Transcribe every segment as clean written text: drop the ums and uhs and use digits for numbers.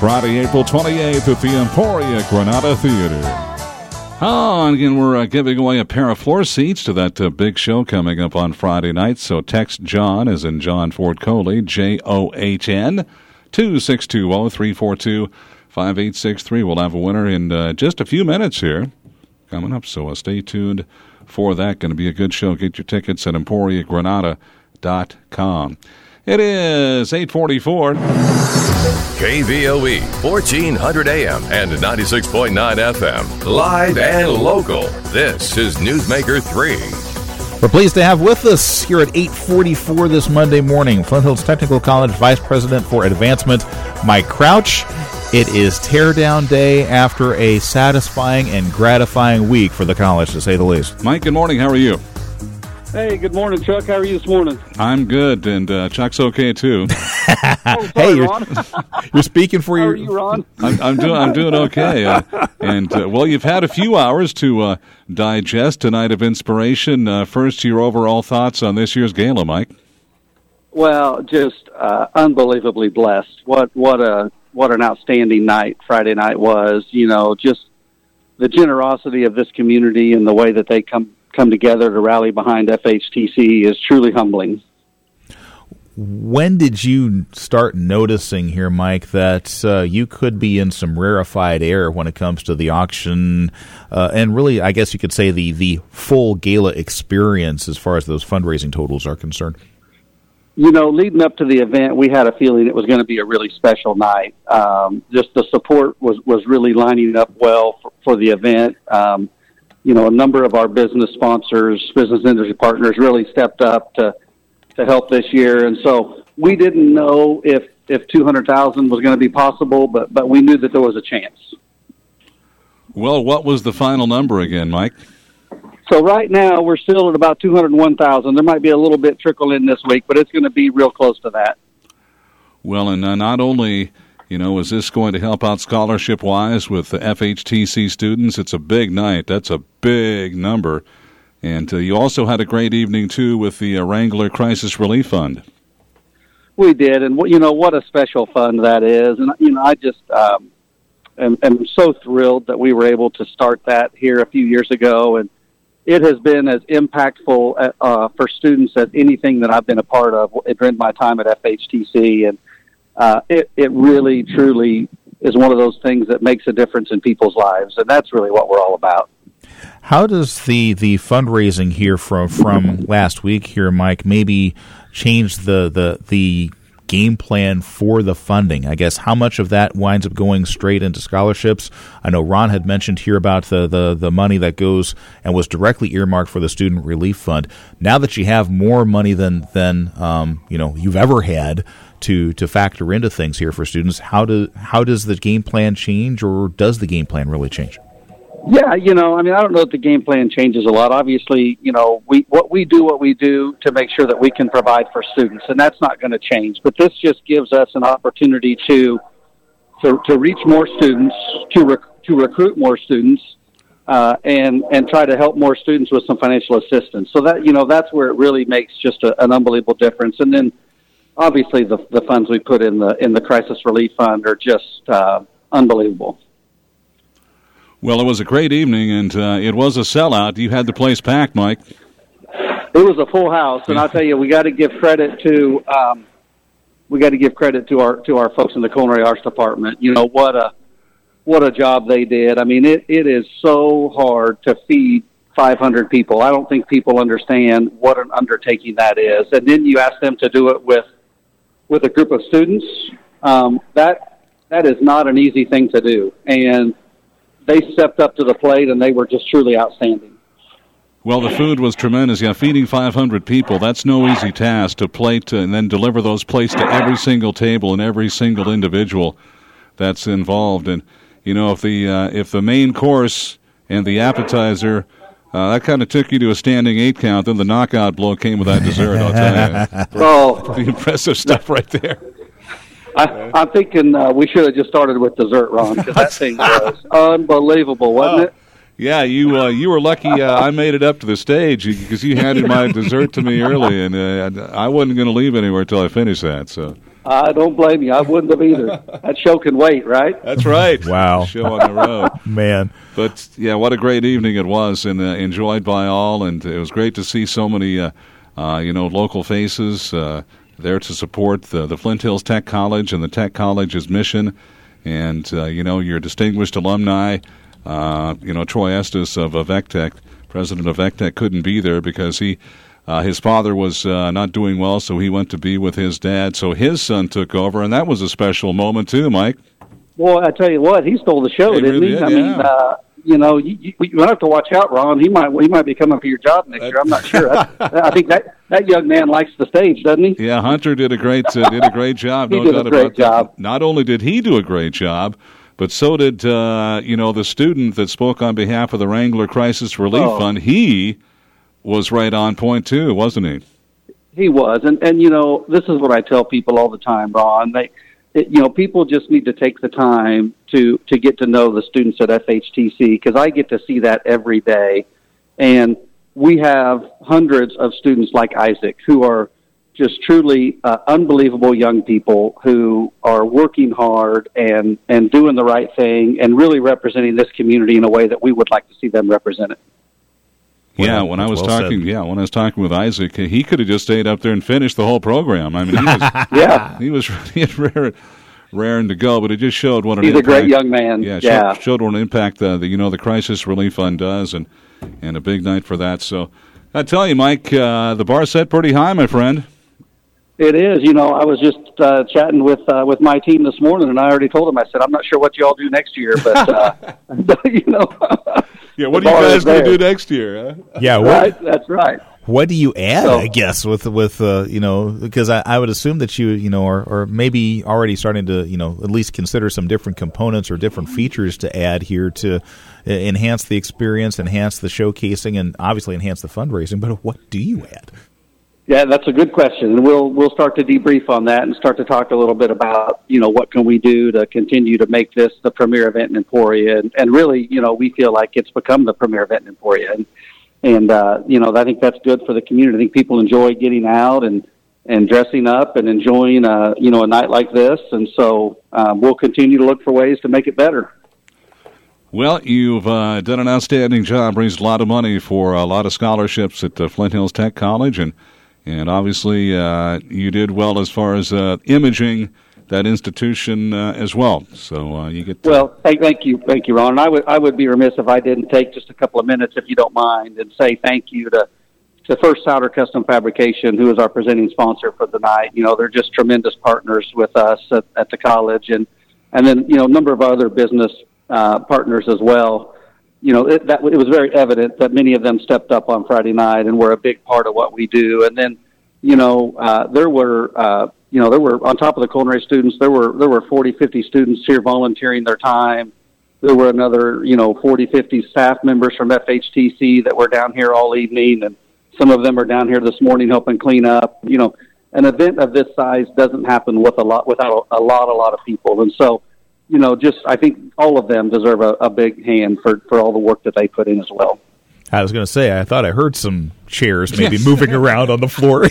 Friday, April 28th at the Emporia Granada Theater. And again, we're giving away a pair of floor seats to that big show coming up on Friday night. So text John, as in John Ford Coley, John, 262-342-5863. We'll have a winner in just a few minutes here coming up. So stay tuned for that. Going to be a good show. Get your tickets at EmporiaGranada.com. It is 8:44. KVOE, 1400 AM and 96.9 FM. Live and local. This is Newsmaker 3. We're pleased to have with us here at 8:44 this Monday morning, Flint Hills Technical College Vice President for Advancement, Mike Crouch. It is teardown day after a satisfying and gratifying week for the college, to say the least. Mike, good morning. How are you? Hey, good morning, Chuck. How are you this morning? I'm good, and Chuck's okay too. Sorry, Hey, Ron. you're speaking for How your. are you, Ron? I'm doing okay. Well, you've had a few hours to digest a night of inspiration. First, your overall thoughts on this year's gala, Mike? Well, just unbelievably blessed. What an outstanding night Friday night was. You know, just the generosity of this community and the way that they come together to rally behind FHTC is truly humbling. When did you start noticing here, Mike, that you could be in some rarefied air when it comes to the auction and really, I guess you could say, the full gala experience as far as those fundraising totals are concerned? You know, leading up to the event, we had a feeling it was going to be a really special night. Just the support was really lining up well for the event. You know, a number of our business sponsors, business industry partners really stepped up to help this year. And so we didn't know if 200,000 was going to be possible, but we knew that there was a chance. Well, what was the final number again, Mike? So right now we're still at about 201,000. There might be a little bit trickle in this week, but it's going to be real close to that. Well, and not only, you know, is this going to help out scholarship-wise with the FHTC students? It's a big night. That's a big number. And you also had a great evening, too, with the Wrangler Crisis Relief Fund. We did, and you know, what a special fund that is. And, you know, I just am so thrilled that we were able to start that here a few years ago, and it has been as impactful for students as anything that I've been a part of during my time at FHTC. And it really, truly is one of those things that makes a difference in people's lives, and that's really what we're all about. How does the fundraising here from last week here, Mike, maybe change the game plan for the funding? I guess how much of that winds up going straight into scholarships? I know Ron had mentioned here about the money that goes and was directly earmarked for the Student Relief Fund. Now that you have more money than you know you've ever had to factor into things here for students, how does the game plan change, or does the game plan really change? Yeah, you know, I mean, I don't know if the game plan changes a lot. Obviously, you know, we do to make sure that we can provide for students, and that's not going to change. But this just gives us an opportunity to reach more students, to recruit more students, and try to help more students with some financial assistance. So that, you know, that's where it really makes just an unbelievable difference. And then, obviously, the funds we put in the Crisis Relief Fund are just unbelievable. Well, it was a great evening, and it was a sellout. You had the place packed, Mike. It was a full house, and I'll tell you, we got to give credit to our folks in the Culinary Arts Department. You know, what a job they did. I mean, it is so hard to feed 500 people. I don't think people understand what an undertaking that is. And then you ask them to do it with a group of students. That is not an easy thing to do, and they stepped up to the plate, and they were just truly outstanding. Well, the food was tremendous. Yeah, feeding 500 people, that's no easy task to plate and then deliver those plates to every single table and every single individual that's involved. And, you know, if the main course and the appetizer, that kind of took you to a standing 8 count, then the knockout blow came with that dessert, I'll tell you. Oh, Pretty impressive stuff right there. I'm thinking we should have just started with dessert, Ron, because that thing was unbelievable, wasn't it? Yeah, you were lucky I made it up to the stage because you handed my dessert to me early, and I wasn't going to leave anywhere until I finished that. So I don't blame you. I wouldn't have either. That show can wait, right? That's right. Wow. Show on the road. Man. But, yeah, what a great evening it was, and enjoyed by all. And it was great to see so many, local faces there to support the Flint Hills Tech College and the Tech College's mission. And, your distinguished alumni, Troy Estes of VecTech, president of VecTech, couldn't be there because his father was not doing well, so he went to be with his dad. So his son took over, and that was a special moment too, Mike. Boy, I tell you what, he stole the show, didn't really he? Did, I yeah. mean, you have to watch out, Ron. He might be coming for your job next year. I'm not sure. I think that young man likes the stage, doesn't he? Yeah, Hunter did a great job. He No did doubt a great about job. that. Not only did he do a great job, but so did the student that spoke on behalf of the Wrangler Crisis Relief Fund. He was right on point too, wasn't he? He was, and this is what I tell people all the time, Ron. People just need to take the time to get to know the students at FHTC, because I get to see that every day, and we have hundreds of students like Isaac who are just truly unbelievable young people who are working hard and doing the right thing and really representing this community in a way that we would like to see them represented. Yeah, when I was talking with Isaac, he could have just stayed up there and finished the whole program. I mean, he was raring to go, but it just showed what an He's impact. a great young man. Yeah, showed what an impact the Crisis Relief Fund does, and a big night for that. So I tell you, Mike, the bar set pretty high, my friend. It is. I was just chatting with my team this morning, and I already told them. I said, I'm not sure what you all do next year, but Yeah, what are you guys going to do next year? Huh? Yeah, right. That's right. What do you add? I guess with because I would assume that you or maybe already starting to at least consider some different components or different features to add here to enhance the experience, enhance the showcasing, and obviously enhance the fundraising. But what do you add? Yeah, that's a good question, and we'll start to debrief on that and start to talk a little bit about what can we do to continue to make this the premier event in Emporia, and really we feel like it's become the premier event in Emporia, and I think that's good for the community. I think people enjoy getting out and dressing up and enjoying a night like this, and so we'll continue to look for ways to make it better. Well, you've done an outstanding job, raised a lot of money for a lot of scholarships at Flint Hills Tech College, and obviously, you did well as far as imaging that institution as well. So you get. Well, thank you, Ron. And I would be remiss if I didn't take just a couple of minutes, if you don't mind, and say thank you to First Souder Custom Fabrication, who is our presenting sponsor for the night. They're just tremendous partners with us at the college, and then a number of other business partners as well. It was very evident that many of them stepped up on Friday night and were a big part of what we do. And then, there were on top of the culinary students, there were 40, 50 students here volunteering their time. There were another, 40, 50 staff members from FHTC that were down here all evening, and some of them are down here this morning helping clean up. An event of this size doesn't happen without a lot of people, and so. I think all of them deserve a big hand for all the work that they put in as well. I was going to say, I thought I heard some chairs maybe moving around on the floor.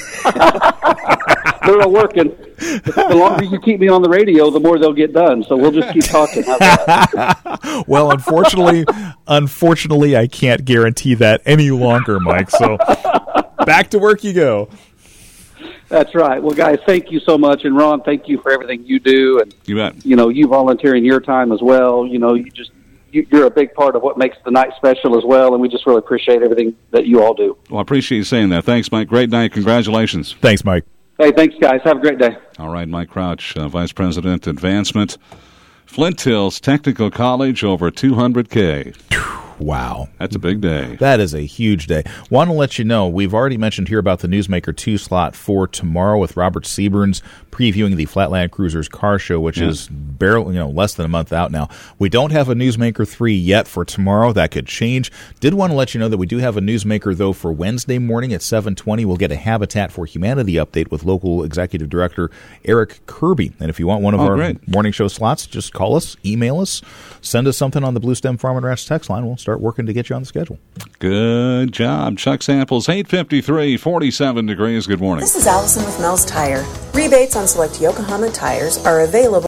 They're all working. The longer you keep me on the radio, the more they'll get done. So we'll just keep talking. How's that? Well, unfortunately, I can't guarantee that any longer, Mike. So back to work you go. That's right. Well, guys, thank you so much. And Ron, thank you for everything you do. And, you bet. You volunteering your time as well. You're a big part of what makes the night special as well. And we just really appreciate everything that you all do. Well, I appreciate you saying that. Thanks, Mike. Great night. Congratulations. Thanks, Mike. Hey, thanks, guys. Have a great day. All right, Mike Crouch, Vice President, Advancement. Flint Hills Technical College, over $200K. Wow. That's a big day. That is a huge day. Want to let you know, we've already mentioned here about the Newsmaker 2 slot for tomorrow with Robert Seaburns previewing the Flatland Cruisers Car Show, which is barely, less than a month out now. We don't have a Newsmaker 3 yet for tomorrow. That could change. Did want to let you know that we do have a Newsmaker, though, for Wednesday morning at 7:20. We'll get a Habitat for Humanity update with local executive director Eric Kirby. And if you want one of our morning show slots, just call us, email us, send us something on the Blue Stem Farm and Ranch text line. We'll start working to get you on the schedule. Good job. Chuck Samples, 8:53, 47 degrees. Good morning. This is Allison with Mel's Tire. Rebates on select Yokohama tires are available